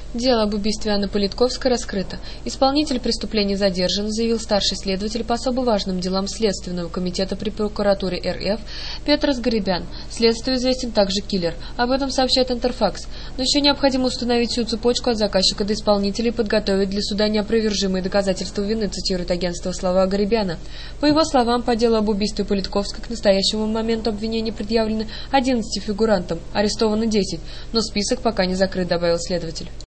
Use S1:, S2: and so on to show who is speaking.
S1: Дело об убийстве Анны Политковской раскрыто. Исполнитель преступления задержан, заявил старший следователь по особо важным делам Следственного комитета при прокуратуре РФ Петр Сгарибян. Следствию известен также киллер. Об этом сообщает Интерфакс. Но еще необходимо установить всю цепочку от заказчика до исполнителя и подготовить для суда неопровержимые доказательства вины, цитирует агентство слова Гарибяна. По его словам, по делу об убийстве Политковской к настоящему моменту обвинения предъявлены 11 фигурантам, арестованы 10, но список пока не закрыт, добавил следователь.